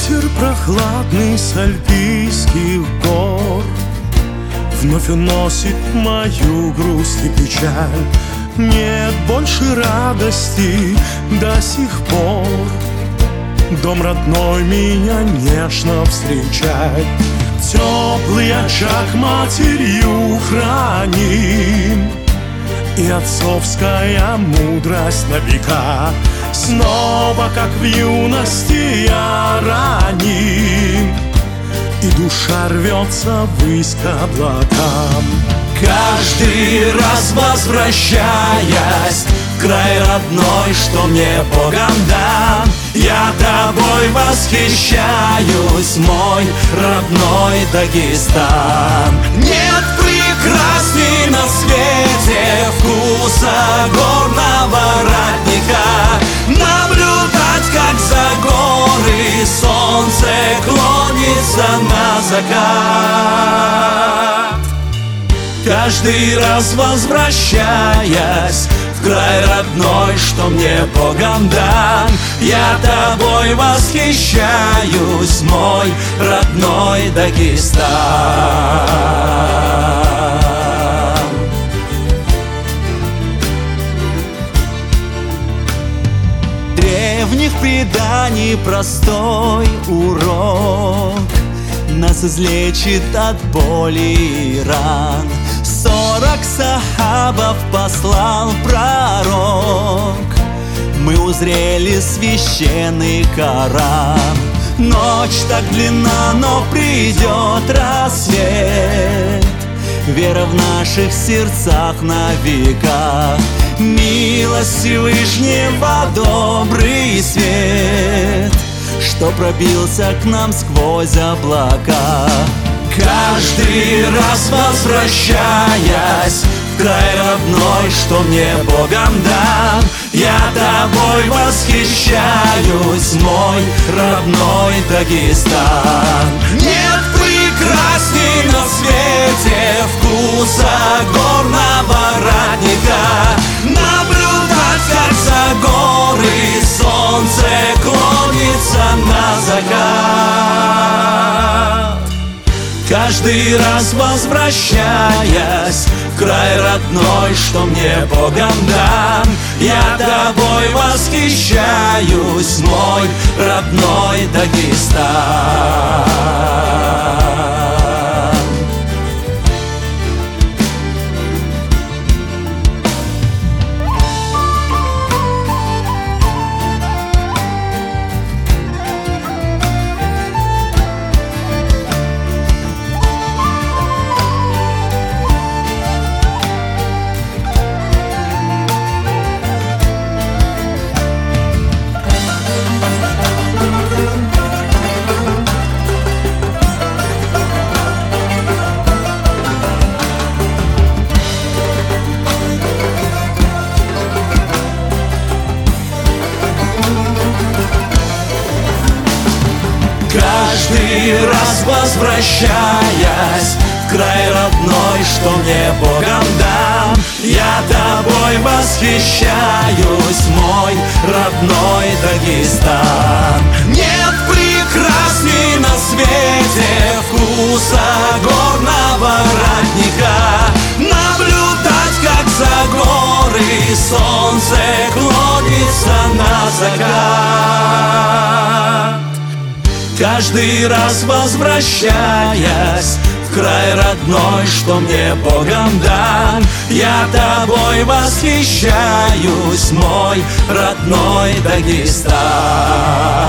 Ветер прохладный с альпийских гор вновь уносит мою грусть и печаль. Нет больше радости до сих пор. Дом родной меня нежно встречает. Теплый очаг матерью храним, и отцовская мудрость на века. Снова, как в юности, я раним, и душа рвется ввысь к облакам. Каждый раз возвращаясь в край родной, что мне Богом дан, я тобой восхищаюсь, мой родной Дагестан. Нет прекрасней на свете вкуса горного ратника. Наблюдать, как за горы солнце клонится на закат. Каждый раз возвращаясь в край родной, что мне Богом дан, я тобой восхищаюсь, мой родной Дагестан. Древних преданий простой урок нас излечит от боли и ран. 40 сахабов послал пророк, мы узрели священный Коран. Ночь так длинна, но придет рассвет, вера в наших сердцах на века. Милость Всевышнего, добрый свет, что пробился к нам сквозь облака. Каждый раз возвращаясь в край родной, что мне Богом дан, я тобой восхищаюсь, мой родной Дагестан. Нет прекрасней на свете вкуса горного ратника. Наблюдать, как за горы солнце клонится на закат. Каждый раз возвращаясь в край родной, что мне Богом дан, я тобой восхищаюсь, мой родной Дагестан. Каждый раз возвращаясь в край родной, что мне Богом дан, я тобой восхищаюсь, мой родной Дагестан. Нет прекрасней на свете вкуса горного ратника. Наблюдать, как за горы солнце клонится на закат. Каждый раз возвращаясь в край родной, что мне Богом дан, я тобой восхищаюсь, мой родной Дагестан.